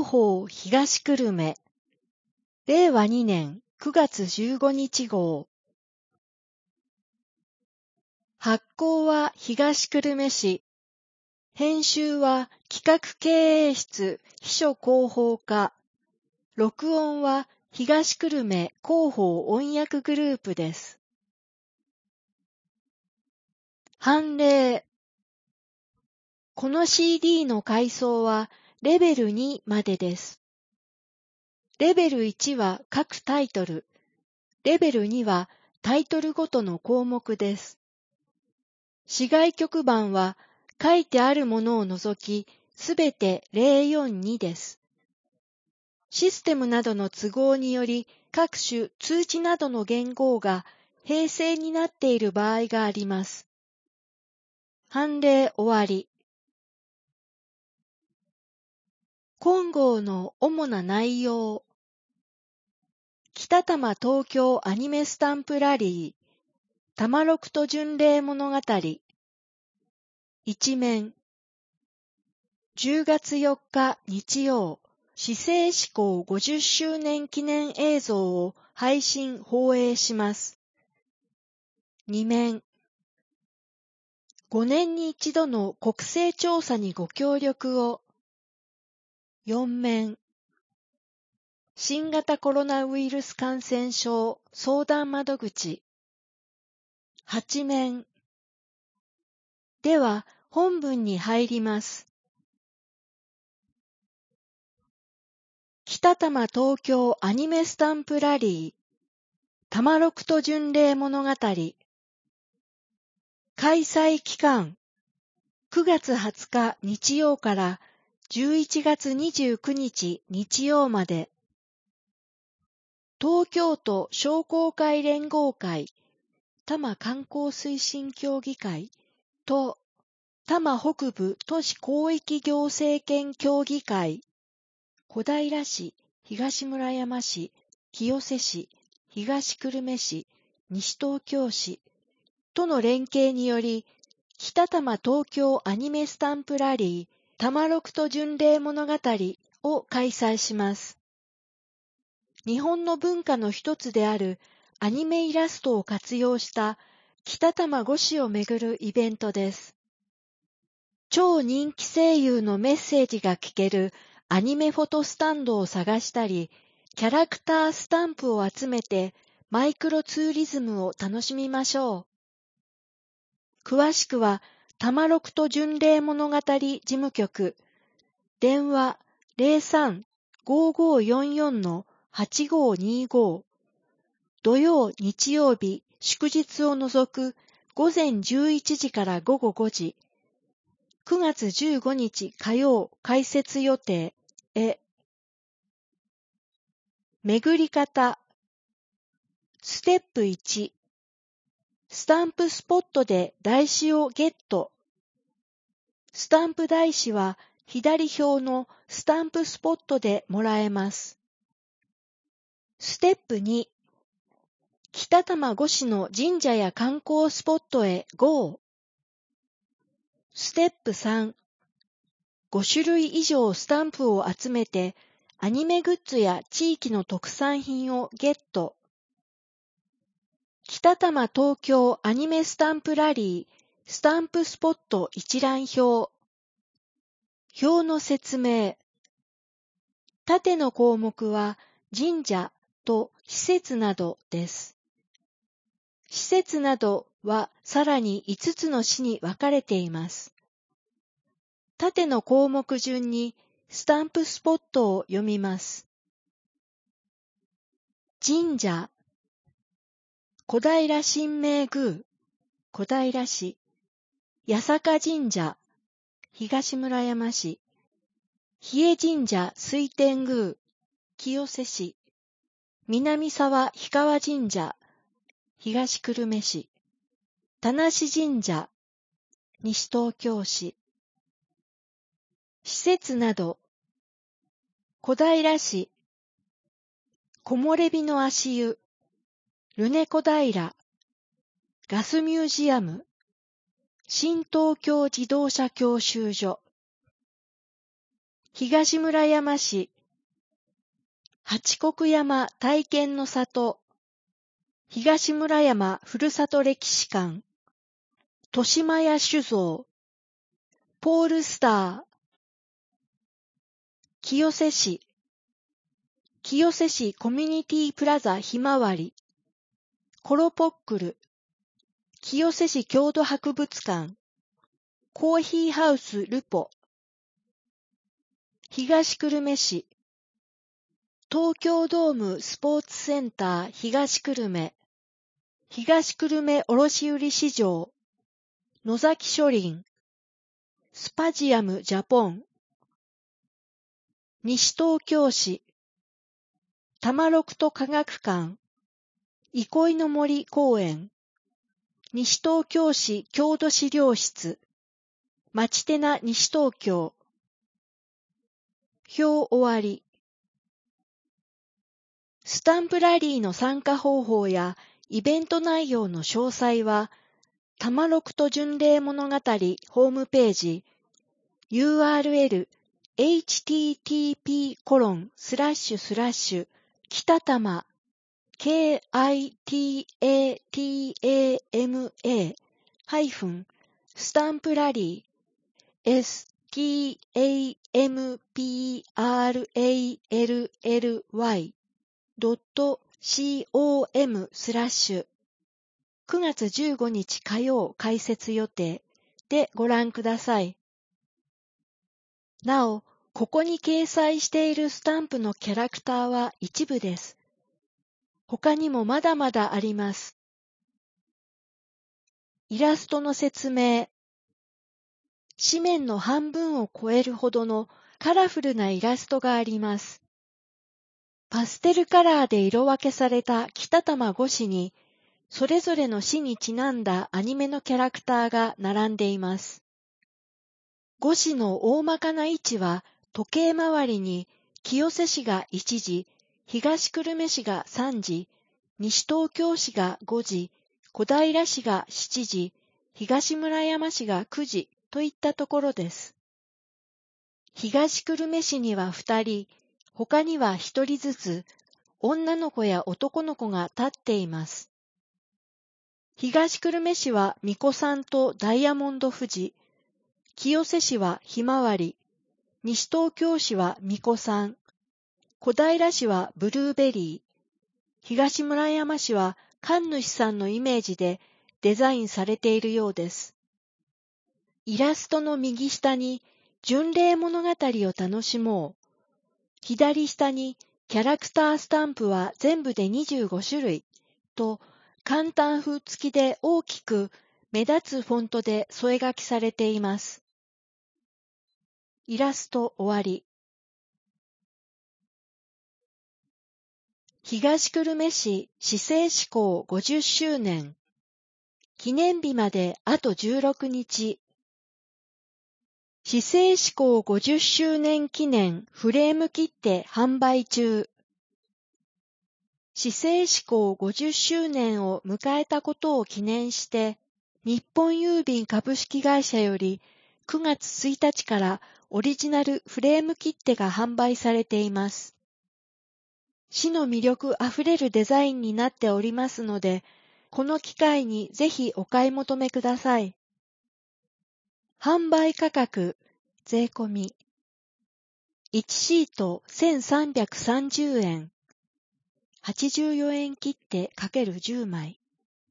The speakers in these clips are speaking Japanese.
報東久留米令和2年9月15日号。発行は東久留米市。編集は企画経営室秘書広報課。録音は東久留米広報音訳グループです。判例。この CD の階層はレベル2までです。レベル1は各タイトル。レベル2はタイトルごとの項目です。市外局番は書いてあるものを除きすべて042です。システムなどの都合により各種通知などの元号が併正になっている場合があります。判例終わり。今号の主な内容。北多摩東京アニメスタンプラリー、多摩六都巡礼物語。一面。10月4日日曜、市政施行50周年記念映像を配信放映します。二面。5年に一度の国勢調査にご協力を。四面。新型コロナウイルス感染症相談窓口。八面。では本文に入ります。北多摩東京アニメスタンプラリー、多摩六都巡礼物語。開催期間、9月20日日曜から11月29日日曜まで。東京都商工会連合会、多摩観光推進協議会と多摩北部都市広域行政権協議会、小平市、東村山市、清瀬市、東久留米市、西東京市との連携により、北多摩東京アニメスタンプラリー多摩六都巡礼物語を開催します。日本の文化の一つであるアニメイラストを活用した北多摩五市をめぐるイベントです。超人気声優のメッセージが聞けるアニメフォトスタンドを探したり、キャラクタースタンプを集めてマイクロツーリズムを楽しみましょう。詳しくは多摩六都巡礼物語事務局、電話03-5544-8525、土曜日曜日祝日を除く午前11時から午後5時、9月15日火曜開設予定へ。巡り方。ステップ1。スタンプスポットで台紙をゲット。スタンプ台紙は左表のスタンプスポットでもらえます。ステップ2。北多摩五市の神社や観光スポットへ GO。ステップ3。5種類以上スタンプを集めてアニメグッズや地域の特産品をゲット。北多摩東京アニメスタンプラリースタンプスポット一覧表。表の説明。縦の項目は神社と施設などです。施設などはさらに5つの市に分かれています。縦の項目順にスタンプスポットを読みます。神社。小平神明宮、小平市。八坂神社、東村山市。日枝神社水天宮、清瀬市。南沢氷川神社、東久留米市。田無神社、西東京市。施設など。小平市。木漏れ日の足湯、ルネ小平。ガスミュージアム。新東京自動車教習所。東村山市八国山体験の里、東村山ふるさと歴史館、豊島屋酒造、ポールスター、清瀬市、清瀬市コミュニティプラザひまわり、コロポックル、清瀬市郷土博物館、コーヒーハウスルポ、東久留米市、東京ドームスポーツセンター東久留米、東久留米卸売市場、野崎書林、スパジアムジャポン、西東京市、多摩六都科学館、憩いの森公園、西東京市郷土資料室、町手な西東京。表終わり。スタンプラリーの参加方法やイベント内容の詳細は、多摩六都巡礼物語ホームページ、URL http://北多摩kitatama-スタンプラリー stamprally.com/9 月15日火曜開設予定でご覧ください。なお、ここに掲載しているスタンプのキャラクターは一部です。他にもまだまだあります。イラストの説明。紙面の半分を超えるほどのカラフルなイラストがあります。パステルカラーで色分けされた北多摩5市に、それぞれの市にちなんだアニメのキャラクターが並んでいます。5市の大まかな位置は、時計回りに清瀬市が1時、東久留米市が3時、西東京市が5時、小平市が7時、東村山市が9時といったところです。東久留米市には2人、他には1人ずつ、女の子や男の子が立っています。東久留米市は巫女さんとダイヤモンド富士、清瀬市はひまわり、西東京市は巫女さん、小平市はブルーベリー、東村山市は神主さんのイメージでデザインされているようです。イラストの右下に巡礼物語を楽しもう。左下にキャラクタースタンプは全部で25種類と簡単風付きで大きく目立つフォントで添え書きされています。イラスト終わり。東久留米市市政施行50周年。記念日まであと16日。市政施行50周年記念フレーム切手販売中。市政施行50周年を迎えたことを記念して、日本郵便株式会社より9月1日からオリジナルフレーム切手が販売されています。市の魅力あふれるデザインになっておりますので、この機会にぜひお買い求めください。販売価格、税込み。1シート1330円。84円切手×10枚。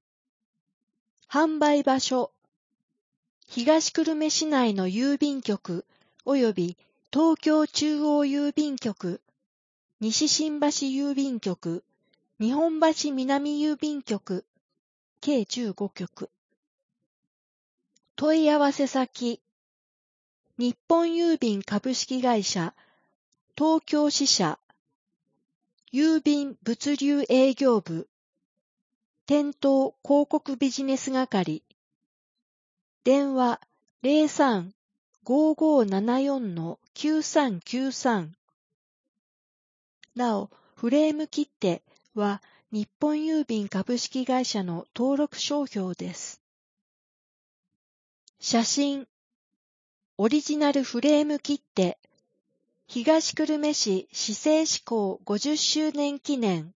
販売場所。東久留米市内の郵便局及び東京中央郵便局、西新橋郵便局、日本橋南郵便局、計15局。問い合わせ先。日本郵便株式会社、東京支社、郵便物流営業部、店頭広告ビジネス係、電話03-5574-9393。なお、フレーム切手は日本郵便株式会社の登録商標です。写真、オリジナルフレーム切手、 東久留米市市政施行50周年記念。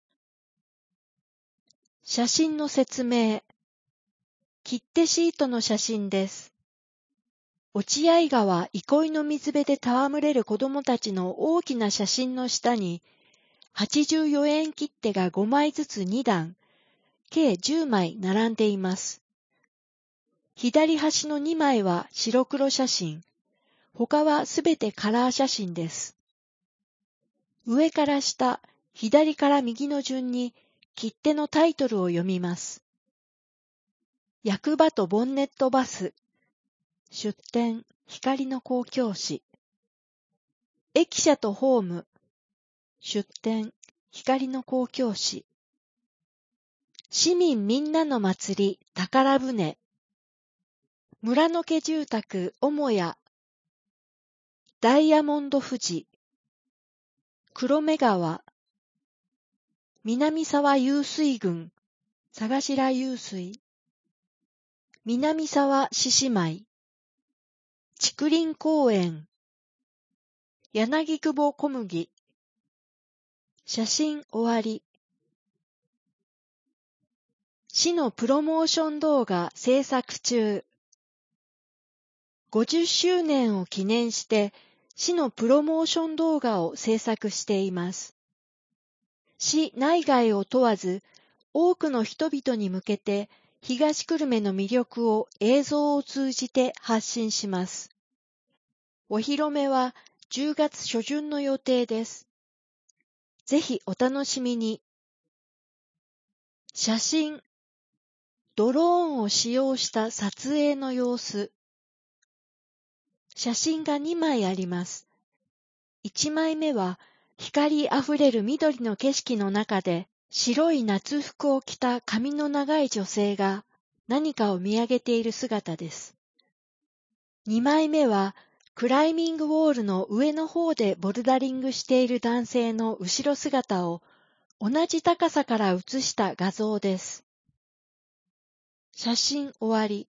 写真の説明。切手シートの写真です。落合川憩いの水辺で戯れる子供たちの大きな写真の下に、84円切手が5枚ずつ2段、計10枚並んでいます。左端の2枚は白黒写真、他はすべてカラー写真です。上から下、左から右の順に切手のタイトルを読みます。役場とボンネットバス、出店、光の公共紙。駅舎とホーム、出店、光の公共紙。市民みんなの祭り、宝船。村の家住宅、母屋。ダイヤモンド富士。黒目川。南沢湧水群、佐頭湧水。南沢獅子舞。竹林公園。柳久保小麦。写真終わり。市のプロモーション動画制作中。50周年を記念して市のプロモーション動画を制作しています。市内外を問わず多くの人々に向けて東久留米の魅力を映像を通じて発信します。お披露目は10月初旬の予定です。ぜひお楽しみに。写真、ドローンを使用した撮影の様子。写真が2枚あります。1枚目は光あふれる緑の景色の中で白い夏服を着た髪の長い女性が何かを見上げている姿です。2枚目はクライミングウォールの上の方でボルダリングしている男性の後ろ姿を同じ高さから写した画像です。写真終わり。